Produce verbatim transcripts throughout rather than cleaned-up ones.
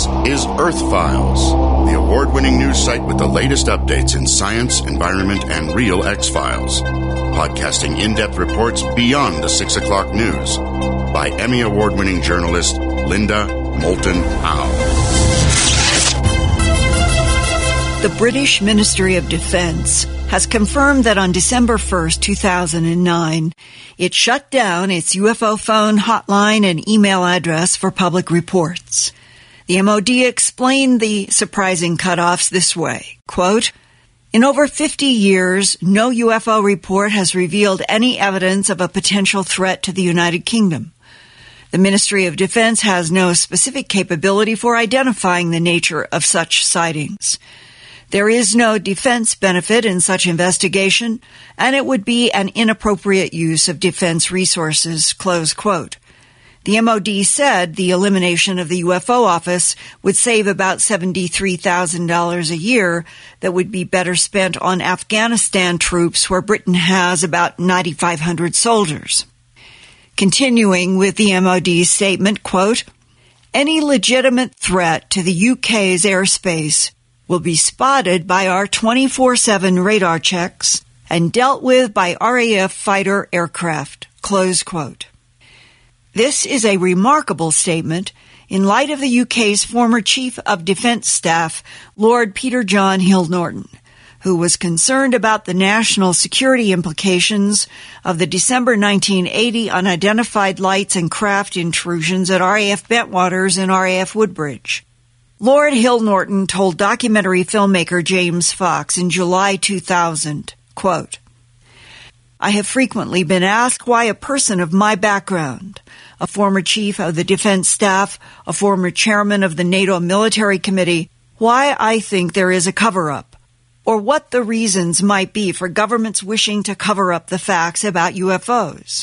is Earth Files, the award-winning news site with the latest updates in science, environment, and real X-Files. Podcasting in-depth reports beyond the six o'clock news by Emmy Award-winning journalist Linda Moulton Howe. The British Ministry of Defence has confirmed that on December first, two thousand nine, it shut down its U F O phone hotline and email address for public reports. The M O D explained the surprising cutoffs this way, quote, "In over fifty years, no U F O report has revealed any evidence of a potential threat to the United Kingdom. The Ministry of Defense has no specific capability for identifying the nature of such sightings. There is no defense benefit in such investigation, and it would be an inappropriate use of defense resources," close quote. The M O D said the elimination of the U F O office would save about seventy-three thousand dollars a year that would be better spent on Afghanistan troops, where Britain has about nine thousand five hundred soldiers. Continuing with the M O D's statement, quote, "Any legitimate threat to the U K's airspace will be spotted by our twenty-four seven radar checks and dealt with by R A F fighter aircraft," close quote. This is a remarkable statement in light of the U K's former Chief of Defence Staff, Lord Peter John Hill-Norton, who was concerned about the national security implications of the December nineteen eighty unidentified lights and craft intrusions at R A F Bentwaters and R A F Woodbridge. Lord Hill-Norton told documentary filmmaker James Fox in July two thousand, quote, "I have frequently been asked why a person of my background, a former chief of the defense staff, a former chairman of the NATO Military Committee, why I think there is a cover-up, or what the reasons might be for governments wishing to cover up the facts about U F Os.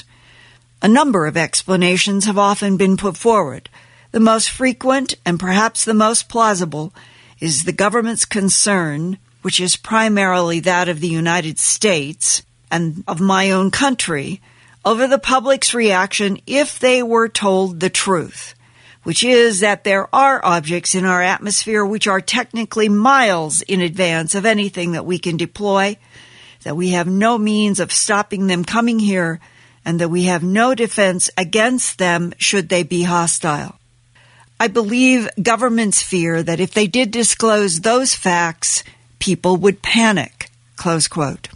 A number of explanations have often been put forward. The most frequent, and perhaps the most plausible, is the government's concern, which is primarily that of the United States and of my own country, over the public's reaction if they were told the truth, which is that there are objects in our atmosphere which are technically miles in advance of anything that we can deploy, that we have no means of stopping them coming here, and that we have no defense against them should they be hostile. I believe governments fear that if they did disclose those facts, people would panic," close quote.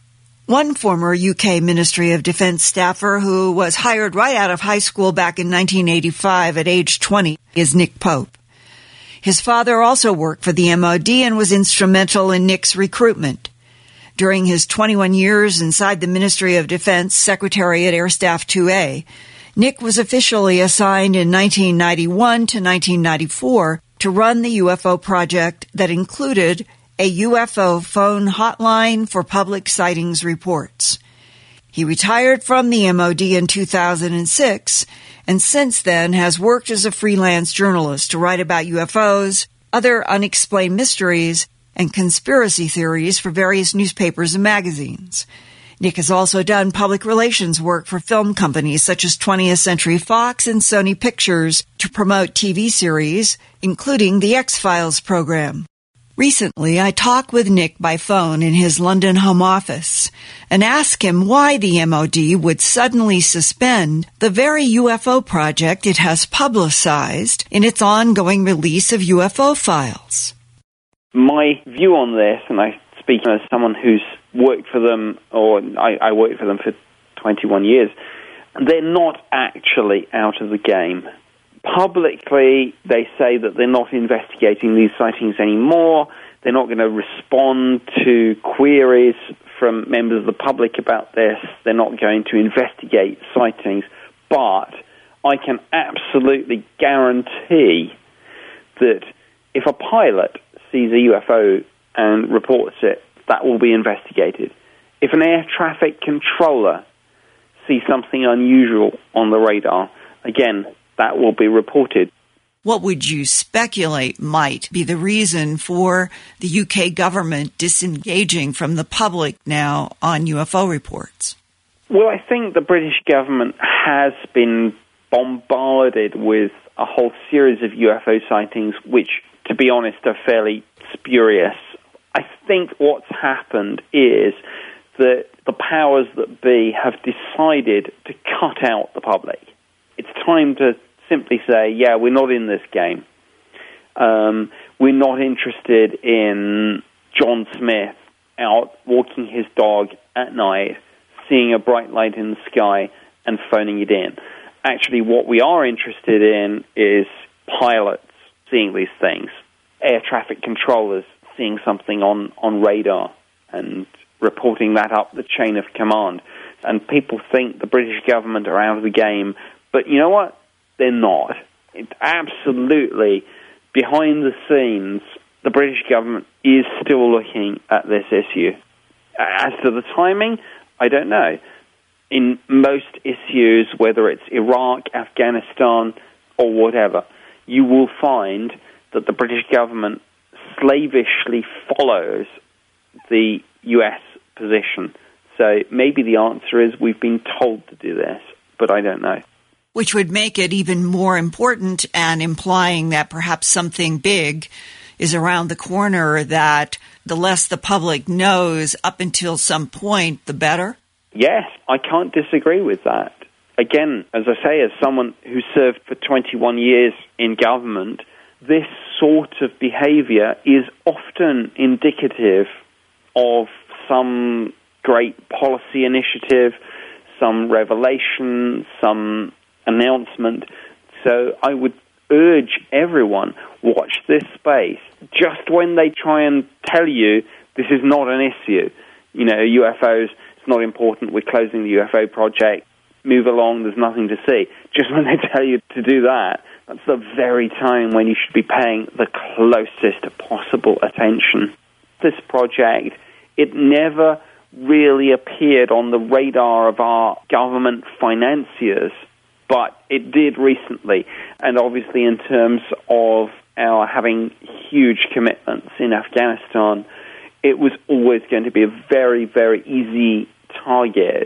One former U K Ministry of Defence staffer who was hired right out of high school back in nineteen eighty-five at age twenty is Nick Pope. His father also worked for the M O D and was instrumental in Nick's recruitment. During his twenty-one years inside the Ministry of Defence, Secretariat Air Staff two A, Nick was officially assigned in nineteen ninety-one to nineteen ninety-four to run the U F O project that included a U F O phone hotline for public sightings reports. He retired from the M O D in two thousand six and since then has worked as a freelance journalist to write about U F Os, other unexplained mysteries, and conspiracy theories for various newspapers and magazines. Nick has also done public relations work for film companies such as twentieth Century Fox and Sony Pictures to promote T V series, including the X-Files program. Recently, I talked with Nick by phone in his London home office and asked him why the M O D would suddenly suspend the very U F O project it has publicized in its ongoing release of U F O files. My view on this, and I speak as someone who's worked for them, or I, I worked for them for twenty-one years, they're not actually out of the game. Publicly, they say that they're not investigating these sightings anymore. They're not going to respond to queries from members of the public about this. They're not going to investigate sightings. But I can absolutely guarantee that if a pilot sees a U F O and reports it, that will be investigated. If an air traffic controller sees something unusual on the radar, again, that will be reported. What would you speculate might be the reason for the U K government disengaging from the public now on U F O reports? Well, I think the British government has been bombarded with a whole series of U F O sightings, which, to be honest, are fairly spurious. I think what's happened is that the powers that be have decided to cut out the public. It's time to simply say, yeah, we're not in this game. Um, we're not interested in John Smith out walking his dog at night, seeing a bright light in the sky and phoning it in. Actually, what we are interested in is pilots seeing these things, air traffic controllers seeing something on, on radar and reporting that up the chain of command. And people think the British government are out of the game, but you know what? They're not. It's absolutely, behind the scenes, the British government is still looking at this issue. As to the timing, I don't know. In most issues, whether it's Iraq, Afghanistan, or whatever, you will find that the British government slavishly follows the U S position. So maybe the answer is we've been told to do this, but I don't know. Which would make it even more important and implying that perhaps something big is around the corner, that the less the public knows up until some point, the better? Yes, I can't disagree with that. Again, as I say, as someone who served for twenty-one years in government, this sort of behavior is often indicative of some great policy initiative, some revelation, some announcement. So I would urge everyone, watch this space. Just when they try and tell you this is not an issue, you know, U F Os, it's not important, we're closing the U F O project, move along, there's nothing to see. Just when they tell you to do that, that's the very time when you should be paying the closest possible attention. This project, it never really appeared on the radar of our government financiers, but it did recently. And obviously in terms of our having huge commitments in Afghanistan, it was always going to be a very, very easy target.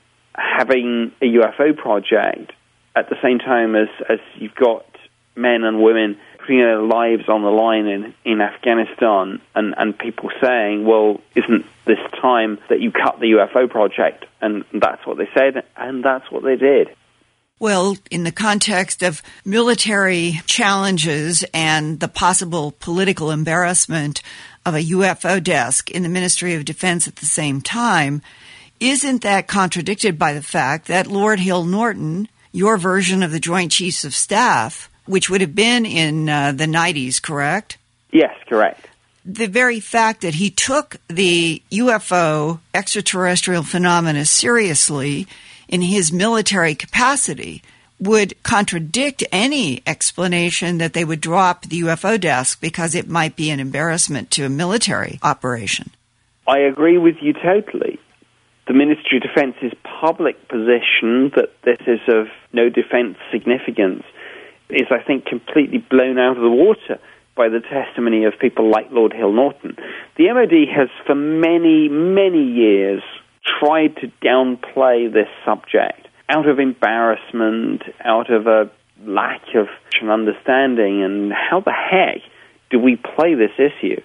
Having a U F O project at the same time as, as you've got men and women putting their lives on the line in, in Afghanistan, and, and people saying, well, isn't this time that you cut the U F O project? And that's what they said, and that's what they did. Well, in the context of military challenges and the possible political embarrassment of a U F O desk in the Ministry of Defense at the same time, isn't that contradicted by the fact that Lord Hill Norton, your version of the Joint Chiefs of Staff, which would have been in uh, the nineties, correct? Yes, correct. The very fact that he took the U F O extraterrestrial phenomena seriously in his military capacity would contradict any explanation that they would drop the U F O desk because it might be an embarrassment to a military operation. I agree with you totally. The Ministry of Defence's public position that this is of no defense significance is, I think, completely blown out of the water by the testimony of people like Lord Hill Norton. The M O D has for many, many years tried to downplay this subject out of embarrassment, out of a lack of understanding, and how the heck do we play this issue?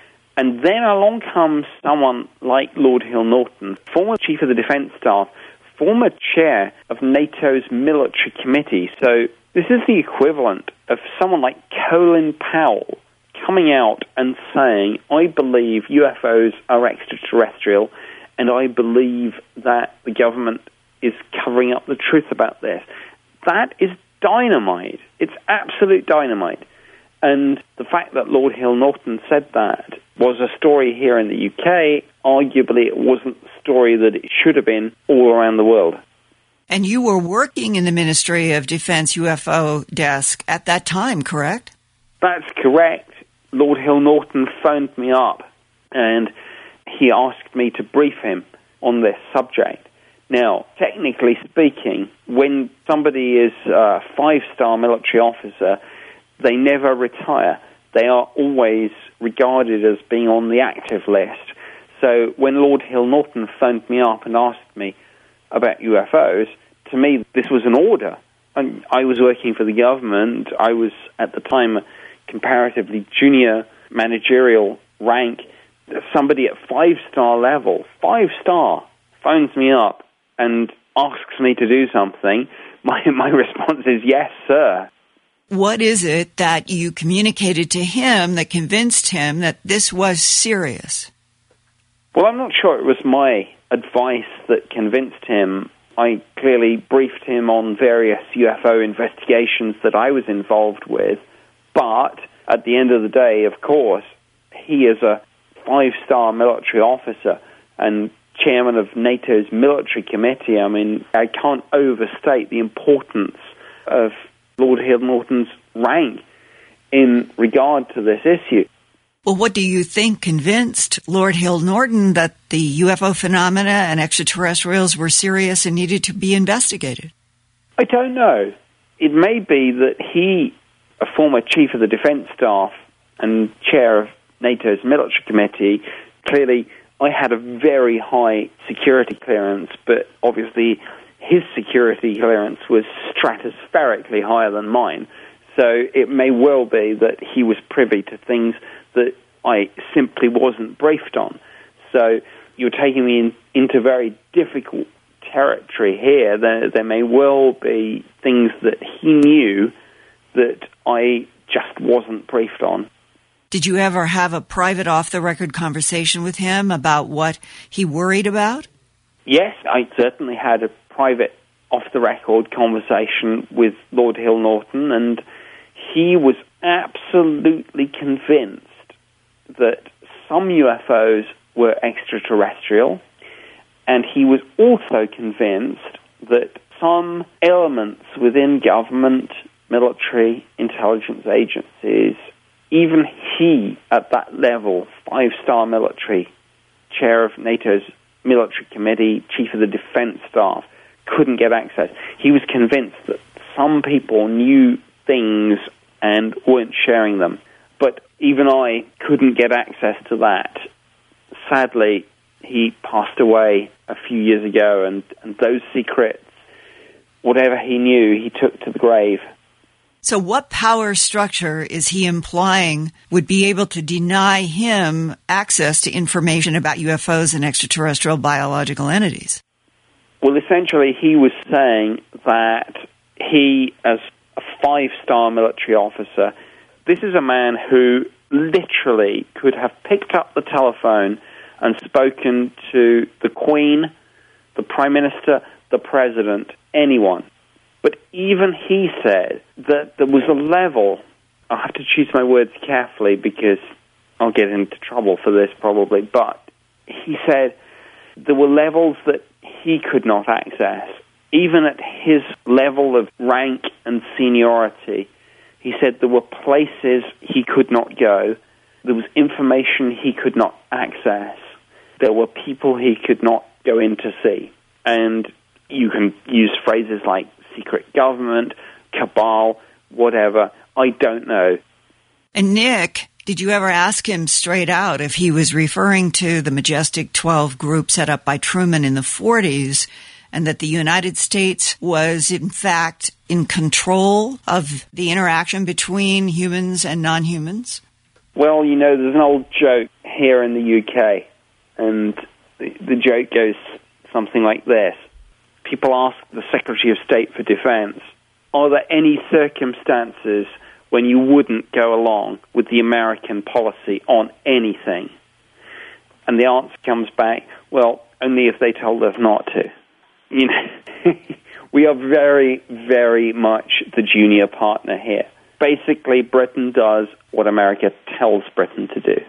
And then along comes someone like Lord Hill Norton, former Chief of the Defence Staff, former chair of NATO's military committee. So this is the equivalent of someone like Colin Powell coming out and saying, I believe U F Os are extraterrestrial, and I believe that the government is covering up the truth about this. That is dynamite. It's absolute dynamite. And the fact that Lord Hill Norton said that was a story here in the U K. Arguably, it wasn't the story that it should have been all around the world. And you were working in the Ministry of Defense U F O desk at that time, correct? That's correct. Lord Hill Norton phoned me up and he asked me to brief him on this subject. Now, technically speaking, when somebody is a five-star military officer, they never retire. They are always regarded as being on the active list. So when Lord Hill Norton phoned me up and asked me about U F Os, to me, this was an order. I was working for the government. I was, at the time, a comparatively junior managerial rank. Somebody at five-star level, five-star, phones me up and asks me to do something. My, my response is, yes, sir. What is it that you communicated to him that convinced him that this was serious? Well, I'm not sure it was my advice that convinced him. I clearly briefed him on various U F O investigations that I was involved with. But at the end of the day, of course, he is a five-star military officer and chairman of NATO's military committee. I mean, I can't overstate the importance of Lord Hill Norton's rank in regard to this issue. Well, what do you think convinced Lord Hill Norton that the U F O phenomena and extraterrestrials were serious and needed to be investigated? I don't know. It may be that he, a former chief of the defense staff and chair of NATO's military committee, clearly I had a very high security clearance, but obviously his security clearance was stratospherically higher than mine. So it may well be that he was privy to things that I simply wasn't briefed on. So you're taking me in, into very difficult territory here. There, there may well be things that he knew that I just wasn't briefed on. Did you ever have a private off-the-record conversation with him about what he worried about? Yes, I certainly had a private off-the-record conversation with Lord Hill Norton, and he was absolutely convinced that some U F Os were extraterrestrial, and he was also convinced that some elements within government, military, intelligence agencies, even he, at that level, five-star military, chair of NATO's military committee, chief of the defense staff, couldn't get access. He was convinced that some people knew things and weren't sharing them. But even I couldn't get access to that. Sadly, he passed away a few years ago, and, and those secrets, whatever he knew, he took to the grave. So what power structure is he implying would be able to deny him access to information about U F Os and extraterrestrial biological entities? Well, essentially, he was saying that he, as a five-star military officer, this is a man who literally could have picked up the telephone and spoken to the Queen, the Prime Minister, the President, anyone. But even he said that there was a level, I have to choose my words carefully because I'll get into trouble for this probably, but he said there were levels that he could not access. Even at his level of rank and seniority, he said there were places he could not go, there was information he could not access, there were people he could not go in to see. And you can use phrases like secret government, cabal, whatever. I don't know. And Nick, did you ever ask him straight out if he was referring to the Majestic twelve group set up by Truman in the forties, and that the United States was, in fact, in control of the interaction between humans and non-humans? Well, you know, there's an old joke here in the U K, and the, the joke goes something like this. People ask the Secretary of State for Defense, are there any circumstances when you wouldn't go along with the American policy on anything? And the answer comes back, well, only if they told us not to. You know, we are very, very much the junior partner here. Basically, Britain does what America tells Britain to do.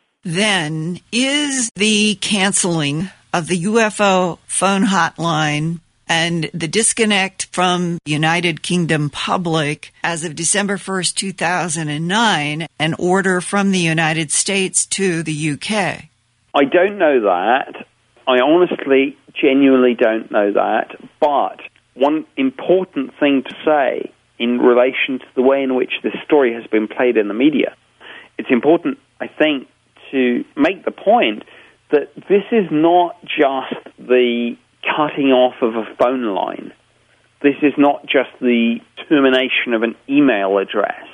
Then, is the canceling of the U F O phone hotline and the disconnect from United Kingdom public as of December first, two thousand nine, an order from the United States to the U K? I don't know that. I honestly, genuinely don't know that. But one important thing to say in relation to the way in which this story has been played in the media, it's important, I think, to make the point that this is not just the cutting off of a phone line. This is not just the termination of an email address.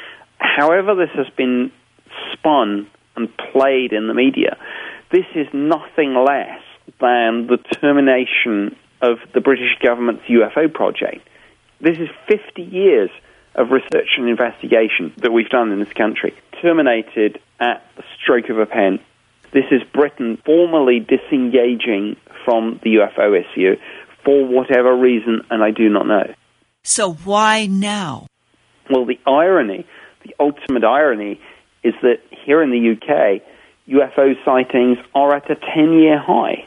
However this has been spun and played in the media, this is nothing less than the termination of the British government's U F O project. This is fifty years of research and investigation that we've done in this country, terminated at the stroke of a pen. This is Britain formally disengaging from the U F O issue for whatever reason, and I do not know. So why now? Well, the irony, the ultimate irony, is that here in the U K, U F O sightings are at a ten-year high.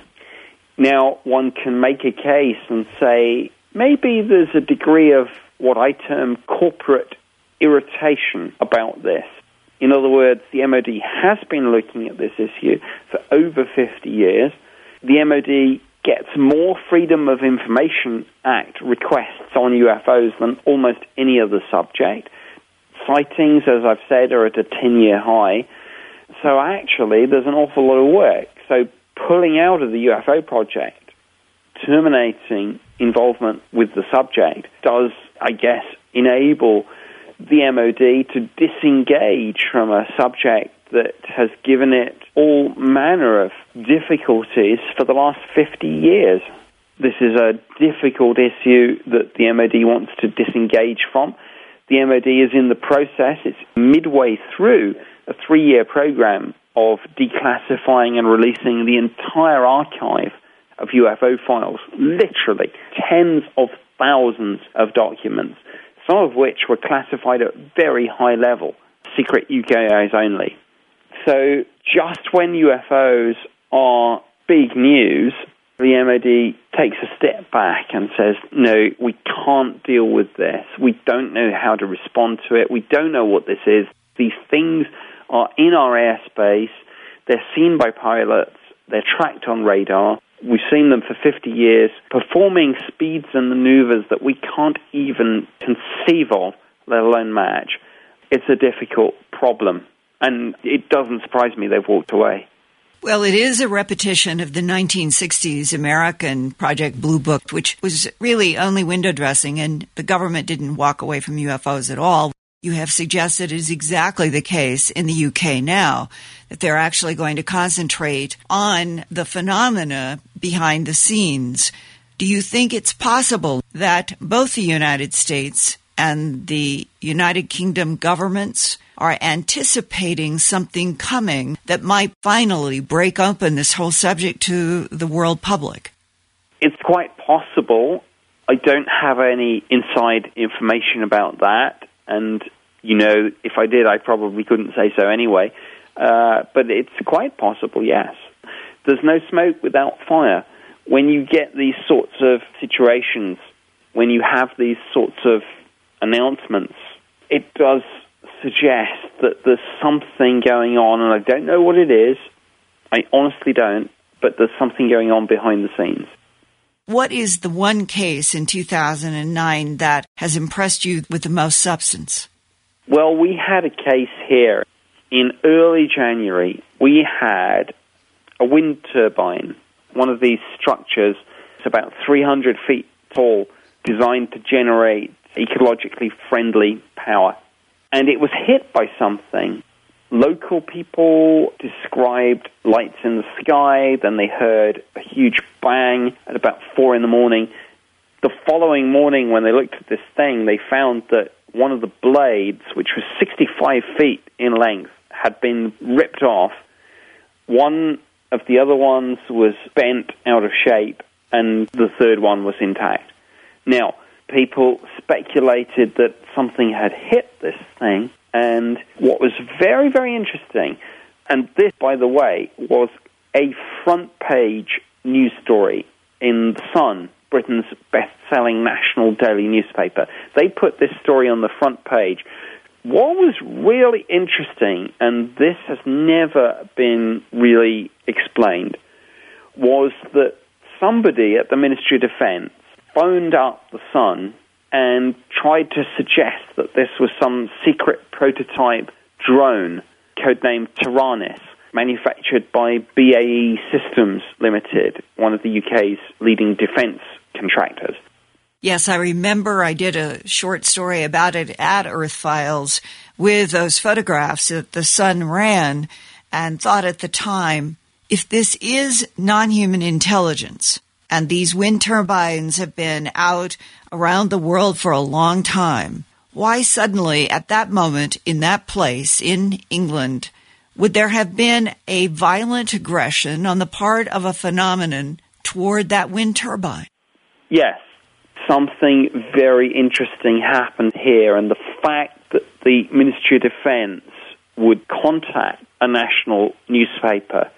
Now, one can make a case and say maybe there's a degree of what I term corporate irritation about this. In other words, the M O D has been looking at this issue for over fifty years. The M O D gets more Freedom of Information Act requests on U F Os than almost any other subject. Sightings, as I've said, are at a ten-year high. So actually, there's an awful lot of work. So pulling out of the U F O project, terminating involvement with the subject, does, I guess, enable the M O D to disengage from a subject that has given it all manner of difficulties for the last fifty years. This is a difficult issue that the M O D wants to disengage from. The M O D is in the process. It's midway through a three-year program of declassifying and releasing the entire archive of U F O files, literally tens of thousands of documents, some of which were classified at very high level, secret U K eyes only. So just when U F Os are big news, the M O D takes a step back and says, no, we can't deal with this. We don't know how to respond to it. We don't know what this is. These things are in our airspace. They're seen by pilots. They're tracked on radar. We've seen them for fifty years, performing speeds and maneuvers that we can't even conceive of, let alone match. It's a difficult problem, and it doesn't surprise me they've walked away. Well, it is a repetition of the nineteen sixties American Project Blue Book, which was really only window dressing, and the government didn't walk away from U F Os at all. You have suggested it is exactly the case in the U K now, that they're actually going to concentrate on the phenomena behind the scenes. Do you think it's possible that both the United States and the United Kingdom governments are anticipating something coming that might finally break open this whole subject to the world public? It's quite possible. I don't have any inside information about that. And, you know, if I did, I probably couldn't say so anyway. Uh, but it's quite possible, yes. There's no smoke without fire. When you get these sorts of situations, when you have these sorts of announcements, it does suggest that there's something going on, and I don't know what it is. I honestly don't, but there's something going on behind the scenes. What is the one case in two thousand nine that has impressed you with the most substance? Well, we had a case here. In early January, we had a wind turbine, one of these structures, it's about three hundred feet tall, designed to generate ecologically friendly power. And it was hit by something. Local people described lights in the sky, then they heard a huge bang at about four in the morning. The following morning, when they looked at this thing, they found that one of the blades, which was sixty-five feet in length, had been ripped off. One of the other ones was bent out of shape, and the third one was intact. Now, people speculated that something had hit this thing, and what was very, very interesting, and this, by the way, was a front-page news story in The Sun, Britain's best-selling national daily newspaper. They put this story on the front page. What was really interesting, and this has never been really explained, was that somebody at the Ministry of Defence phoned up The Sun and tried to suggest that this was some secret prototype drone, codenamed Taranis, manufactured by B A E Systems Limited, one of the U K's leading defence contractors. Yes, I remember I did a short story about it at Earth Files with those photographs that the sun ran, and thought at the time, if this is non-human intelligence, and these wind turbines have been out around the world for a long time, why suddenly at that moment in that place in England would there have been a violent aggression on the part of a phenomenon toward that wind turbine? Yes, something very interesting happened here, and the fact that the Ministry of Defence would contact a national newspaper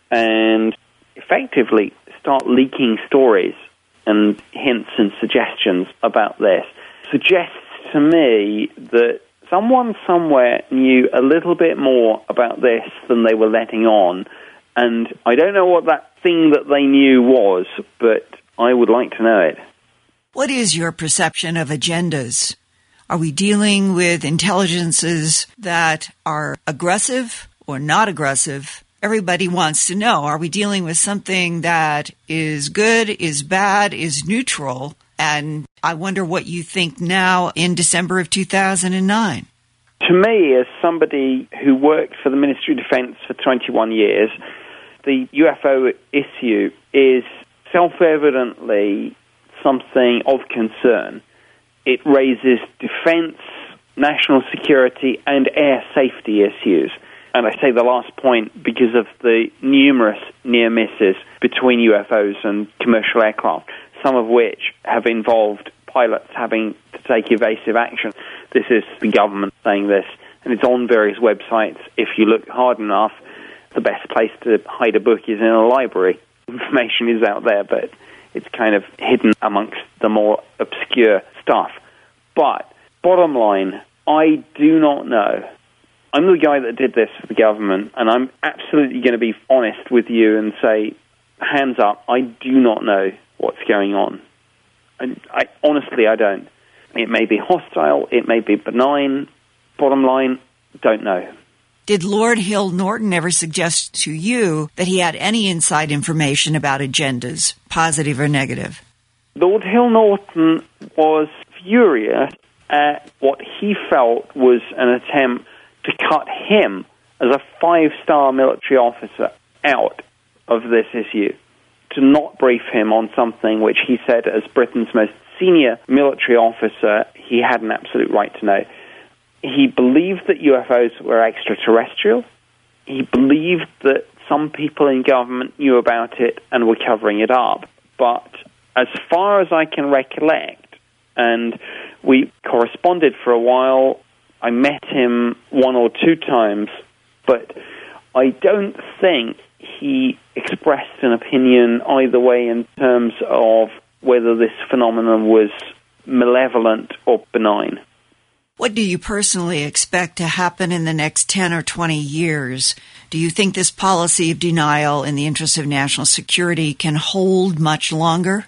and effectively start leaking stories and hints and suggestions about this suggests to me that someone somewhere knew a little bit more about this than they were letting on. And I don't know what that thing that they knew was, but I would like to know it. What is your perception of agendas? Are we dealing with intelligences that are aggressive or not aggressive? Everybody wants to know, are we dealing with something that is good, is bad, is neutral? And I wonder what you think now in December of two thousand nine. To me, as somebody who worked for the Ministry of Defence for twenty-one years, the U F O issue is self-evidently something of concern. It raises defence, national security, and air safety issues. And I say the last point because of the numerous near misses between U F Os and commercial aircraft, some of which have involved pilots having to take evasive action. This is the government saying this, and it's on various websites. If you look hard enough, the best place to hide a book is in a library. Information is out there, but it's kind of hidden amongst the more obscure stuff. But bottom line, I do not know. I'm the guy that did this for the government, and I'm absolutely going to be honest with you and say, hands up, I do not know what's going on. And I honestly, I don't. It may be hostile, it may be benign. Bottom line, don't know. Did Lord Hill Norton ever suggest to you that he had any inside information about agendas, positive or negative? Lord Hill Norton was furious at what he felt was an attempt to cut him as a five-star military officer out of this issue, to not brief him on something which he said as Britain's most senior military officer he had an absolute right to know. He believed that U F Os were extraterrestrial. He believed that some people in government knew about it and were covering it up. But as far as I can recollect, and we corresponded for a while, I met him one or two times, but I don't think he expressed an opinion either way in terms of whether this phenomenon was malevolent or benign. What do you personally expect to happen in the next ten or twenty years? Do you think this policy of denial in the interest of national security can hold much longer?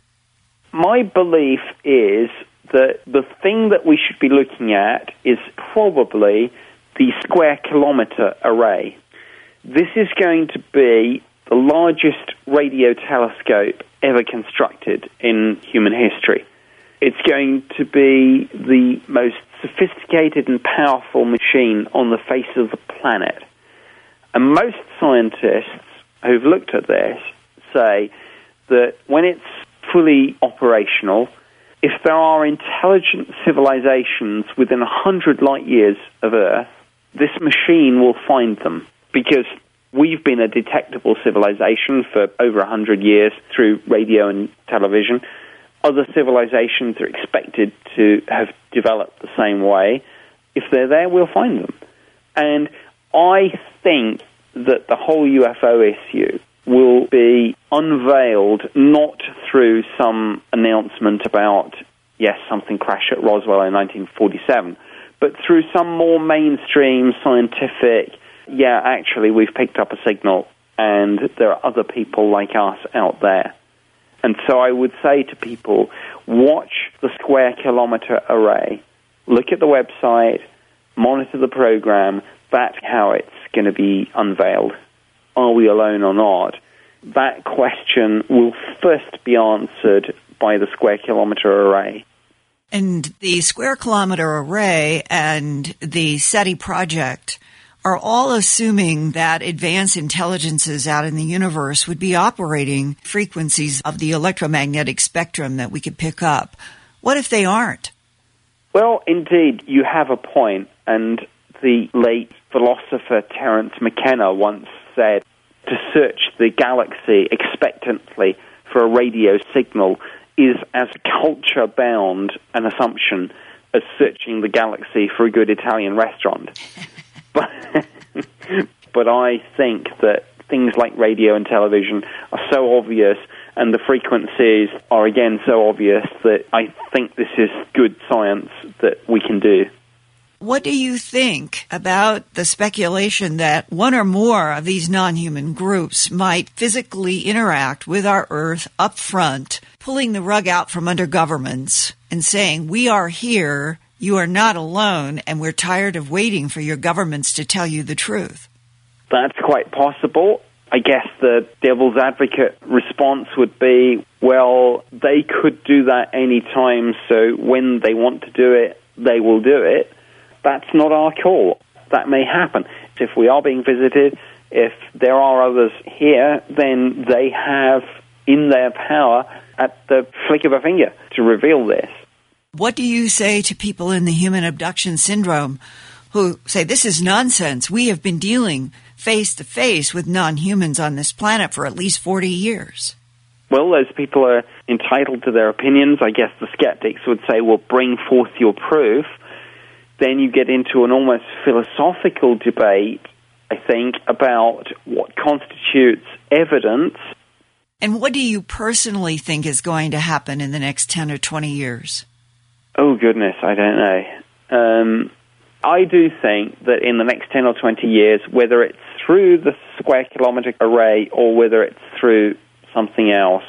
My belief is that the thing that we should be looking at is probably the Square Kilometre Array. This is going to be the largest radio telescope ever constructed in human history. It's going to be the most sophisticated and powerful machine on the face of the planet. And most scientists who've looked at this say that when it's fully operational, if there are intelligent civilizations within one hundred light years of Earth, this machine will find them, because we've been a detectable civilization for over one hundred years through radio and television. Other civilizations are expected to have developed the same way. If they're there, we'll find them. And I think that the whole U F O issue will be unveiled not through some announcement about, yes, something crashed at Roswell in nineteen forty-seven, but through some more mainstream scientific, yeah, actually, we've picked up a signal, and there are other people like us out there. And so I would say to people, watch the Square Kilometre Array, look at the website, monitor the program. That's how it's going to be unveiled. Are we alone or not? That question will first be answered by the Square Kilometre Array. And the Square Kilometre Array and the SETI project are all assuming that advanced intelligences out in the universe would be operating frequencies of the electromagnetic spectrum that we could pick up. What if they aren't? Well, indeed, you have a point, and the late philosopher Terence McKenna once said, to search the galaxy expectantly for a radio signal is as culture-bound an assumption as searching the galaxy for a good Italian restaurant. But, but I think that things like radio and television are so obvious, and the frequencies are again so obvious, that I think this is good science that we can do. What do you think about the speculation that one or more of these non-human groups might physically interact with our Earth up front, pulling the rug out from under governments and saying, we are here, you are not alone, and we're tired of waiting for your governments to tell you the truth? That's quite possible. I guess the devil's advocate response would be, well, they could do that any time, so when they want to do it, they will do it. That's not our call. That may happen. If we are being visited, if there are others here, then they have in their power at the flick of a finger to reveal this. What do you say to people in the human abduction syndrome who say, this is nonsense? We have been dealing face-to-face with non-humans on this planet for at least forty years. Well, those people are entitled to their opinions. I guess the skeptics would say, well, bring forth your proof. Then you get into an almost philosophical debate, I think, about what constitutes evidence. And what do you personally think is going to happen in the next ten or twenty years? Oh, goodness, I don't know. Um, I do think that in the next ten or twenty years, whether it's through the Square Kilometre Array or whether it's through something else,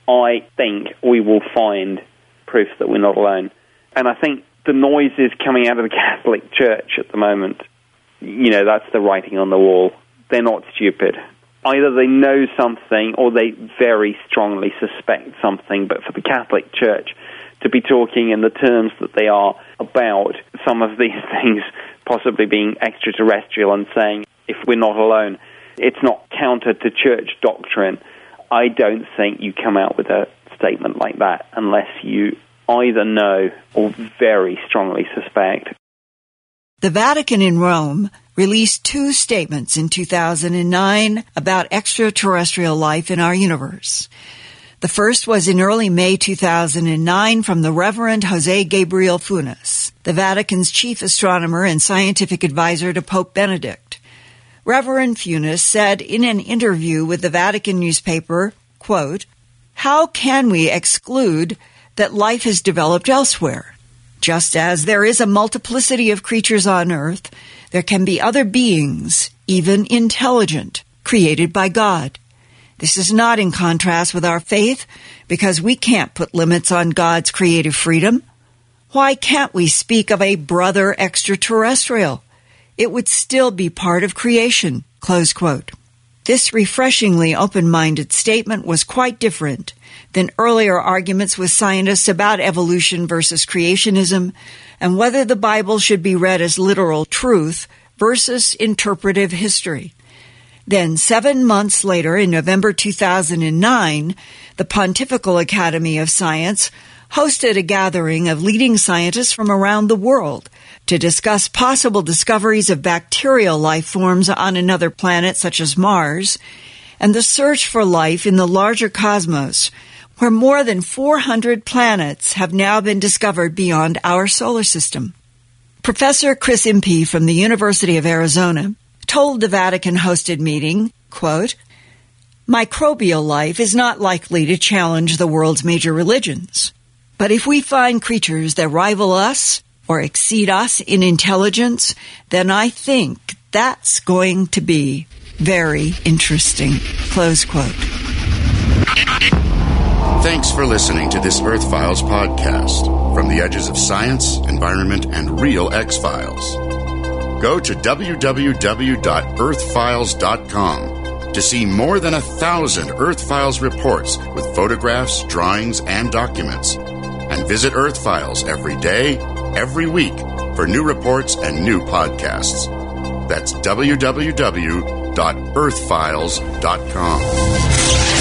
I think we will find proof that we're not alone. And I think the noises coming out of the Catholic Church at the moment, you know, that's the writing on the wall. They're not stupid. Either they know something or they very strongly suspect something, but for the Catholic Church to be talking in the terms that they are about some of these things possibly being extraterrestrial and saying, if we're not alone, it's not counter to church doctrine. I don't think you come out with a statement like that unless you either know or very strongly suspect. The Vatican in Rome released two statements in two thousand nine about extraterrestrial life in our universe. The first was in early May two thousand nine from the Reverend Jose Gabriel Funes, the Vatican's chief astronomer and scientific advisor to Pope Benedict. Reverend Funes said in an interview with the Vatican newspaper, quote, "How can we exclude that life has developed elsewhere? Just as there is a multiplicity of creatures on Earth, there can be other beings, even intelligent, created by God. This is not in contrast with our faith, because we can't put limits on God's creative freedom. Why can't we speak of a brother extraterrestrial? It would still be part of creation," close quote. This refreshingly open-minded statement was quite different than earlier arguments with scientists about evolution versus creationism and whether the Bible should be read as literal truth versus interpretive history. Then, seven months later, in November two thousand nine, the Pontifical Academy of Science hosted a gathering of leading scientists from around the world to discuss possible discoveries of bacterial life forms on another planet such as Mars, and the search for life in the larger cosmos, where more than four hundred planets have now been discovered beyond our solar system. Professor Chris Impey from the University of Arizona told the Vatican-hosted meeting, quote, "Microbial life is not likely to challenge the world's major religions. But if we find creatures that rival us or exceed us in intelligence, then I think that's going to be very interesting," close quote. Thanks for listening to this Earth Files podcast from the edges of science, environment, and real X-Files. Go to w w w dot earth files dot com to see more than a thousand Earth Files reports with photographs, drawings, and documents. And visit Earth Files every day, every week for new reports and new podcasts. That's w w w dot earth files dot com.